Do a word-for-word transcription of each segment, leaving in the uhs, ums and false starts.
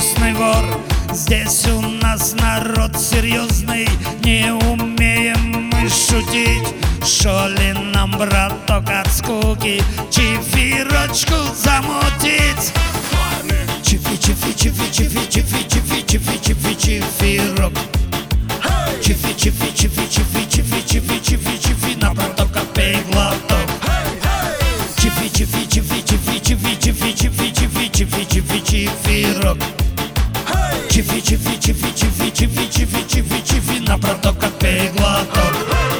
искусный вор. Здесь у нас народ серьезный, не умеем мы шутить. Шо ли нам, браток, от скуки чифирочку замутить? Чифи, чифи, чифи, чифи, чифи, чифи, чифи, чифи, чифирок. Чифи, чифи, чифи, чифи, чифи, чифи, чифи, чифи, на браток опей глоток. Чифи, чифи, чифи, чифи, чифи, чифи, чифи, чифи, чифи, чифи, чифирок. Чифи, чифи, чифи, чифи, чифи, чифи, чифи, чифи, на браток опей глоток.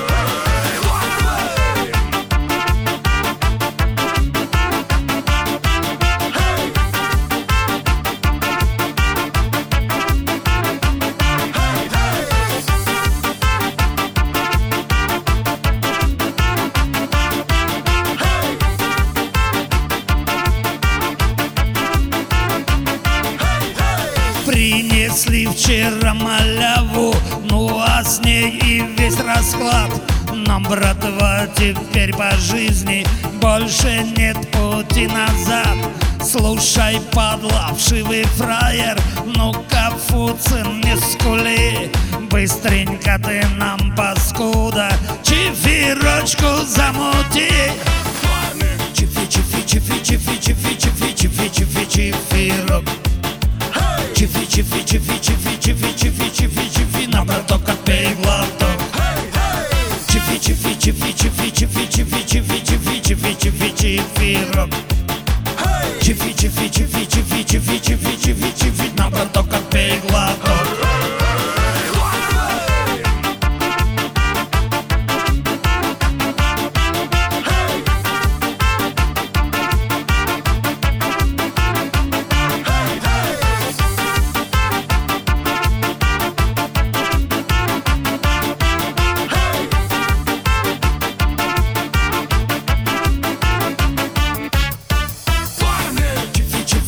Принесли вчера маляву, ну а с ней и весь расклад. Нам, братва, теперь по жизни больше нет пути назад. Слушай, падла, вшивый фраер, ну-ка, Фуцин, не скули. Быстренько ты нам, паскуда, чифирочку замути. Чифи, чифи, чифи, чифи, чифи, чифи, чифи, чифи, чифирок. Чифи, чифи, чифи, чифи, чифи, чифи, чифи, чифи, на браток опей глоток. Чифи, чифи, чифи, чифи, чифи, чифи, чифи, чифи, чифи, чифи, чифирок. Чифи, чифи, чифи, чифи, чифи, чифи, чифи, чифи, на браток опей глоток.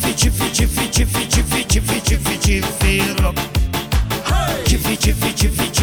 Чифи, чифи, чифи, чифи, чифи, чифирок. Чифи, чифи, чифи,